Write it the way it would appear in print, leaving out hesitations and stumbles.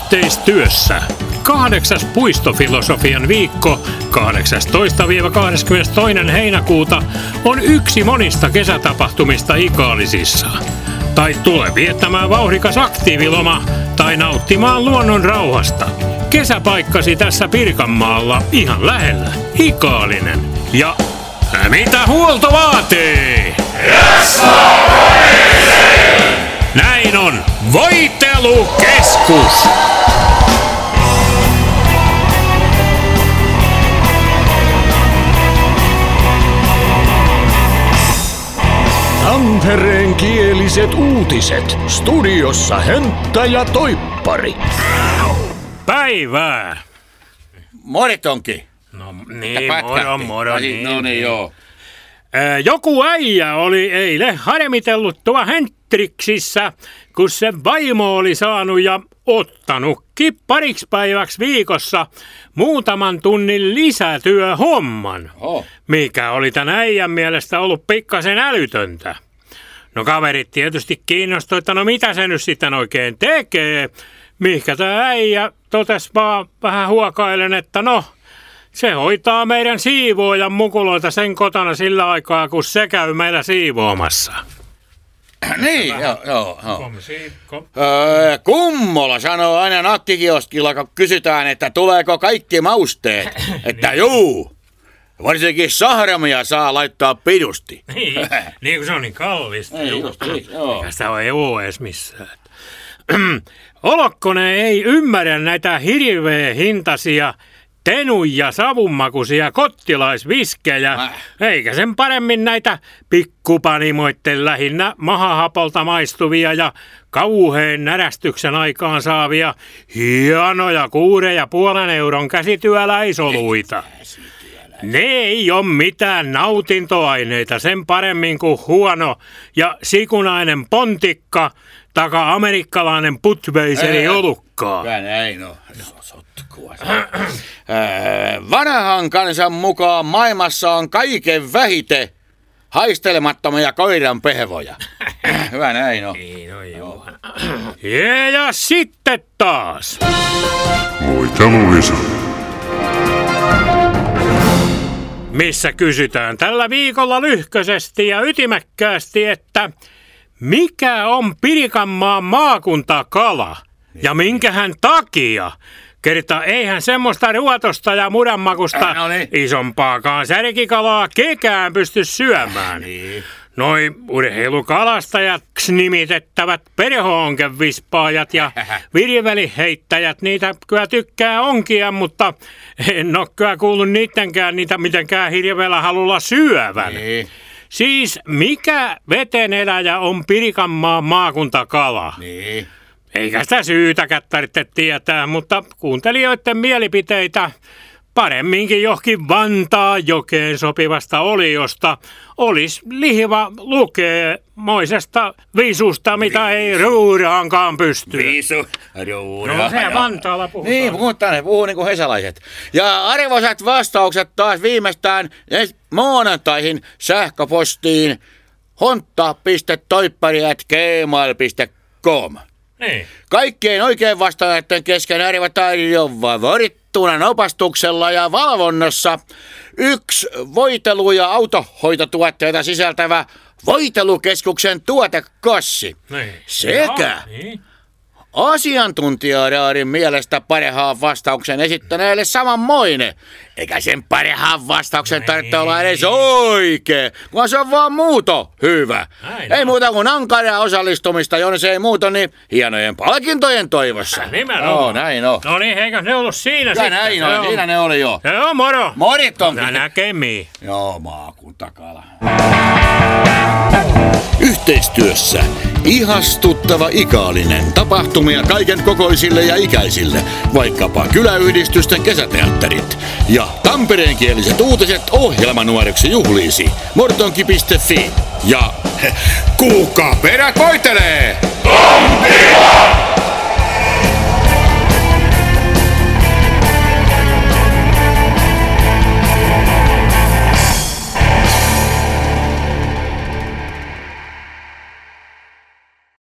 Yhteistyössä 8. puistofilosofian viikko 18-22. heinäkuuta on yksi monista kesätapahtumista Ikaalisissa. Tai tule viettämään vauhdikas aktiiviloma tai nauttimaan luonnon rauhasta. Kesäpaikkasi tässä Pirkanmaalla ihan lähellä. Ikaalinen. Ja mitä huolto vaatii? Näin on Voitelukeskus! Tampereen kieliset uutiset. Studiossa Hönttä ja Toippari. Päivää! Moritonki. No niin, moro. No niin, joo. Joku äijä oli eilen harmitellut tuo Hentriksissä, kun se vaimo oli saanut ja ottanutkin pariksi päiväksi viikossa muutaman tunnin lisätyöhomman, mikä oli tän äijän mielestä ollut pikkasen älytöntä. No kaverit tietysti kiinnostui, että no mitä se nyt sitten oikein tekee, mihinkä tää äijä totesi vaan vähän huokailen, että no, se hoitaa meidän siivoojan mukuloita sen kotona sillä aikaa, kun se käy meillä siivoamassa. Niin, joo. Kummola sanoo aina nakkikioskilla, kun kysytään, että tuleeko kaikki mausteet, että juu. Varsinkin sahramia saa laittaa pidusti. Niin kuin se on niin kallista. Joo. Sitä ei ole edes missään. Olokkonen ei ymmärrä näitä hirveä hintaisia tenu- ja savunmakuisia kottilaisviskejä, eikä sen paremmin näitä pikkupanimoitten lähinnä mahahapolta maistuvia ja kauheen närästyksen aikaan saavia hienoja 6,5 euron käsityöläisoluita. Ne ei ole mitään nautintoaineita sen paremmin kuin huono ja sikunainen pontikka taka amerikkalainen Budweiserin olukkaa. Kyllä näin on. Vanhan kansan mukaan maailmassa on kaiken vähite haistelemattomia koiran pehvoja. Hyvä näin on. Niin on joo. Ja sitten taas. Voiteluvisa. Missä kysytään tällä viikolla lyhköisesti ja ytimekkäästi, että mikä on Pirkanmaan maakuntakala ja minkähän takia? Kerta eihän semmoista ruotosta ja mudanmakusta isompaakaan särkikalaa kekään pysty syömään. Noi urheilukalastajat nimitettävät perhoonkevispaajat ja virveliheittäjät niitä kyllä tykkää onkia, mutta en ole kyllä kuullut niittenkään niitä mitenkään hirveällä halulla syövän. Siis mikä veteneläjä on Pirkanmaan maakuntakala? Eikä sitä syytäkään tarvitse tietää, mutta kuuntelijoiden mielipiteitä paremminkin johonkin Vantaanjokeen sopivasta oliosta olisi lihva lukee moisesta visusta, mitä ei ruuraankaan pysty. Ruura. No se Vantaalla puhutaan. Niin, puhuu niin kuin hesalaiset. Ja arvoisat vastaukset taas viimeistään maanantaihin sähköpostiin hontta.toippari@gmail.com. Niin. Kaikkien oikein vastaajien kesken arvotaan varittunan opastuksella ja valvonnassa yksi voitelu- ja autohoitotuotteita sisältävä Voitelukeskuksen tuotekassi. Sekä asiantuntijaraarin mielestä parhaan vastauksen esittäneelle samanmoinen. Eikä sen parhaan vastauksen tarvitse olla edes oikein, vaan se on vaan muuto hyvä. Ei muuta kuin ankaraa osallistumista, jos ei muuta, niin hienojen palkintojen toivossa. Nimenomaan. Joo, näin on. No niin, eikä ne ollut siinä ja sitten? Näin on, siinä ne oli jo. Joo, moro. Moritonkin. Näkemiin. Joo, maakuntakala. Yhteistyössä ihastuttava Ikaalinen. Tapahtumia kaiken kokoisille ja ikäisille. Vaikkapa kyläyhdistysten kesäteatterit. Ja tampereenkieliset uutiset ohjelmanuoreksi juhliisi. Mortonki.fi. Ja kuka perä koitelee?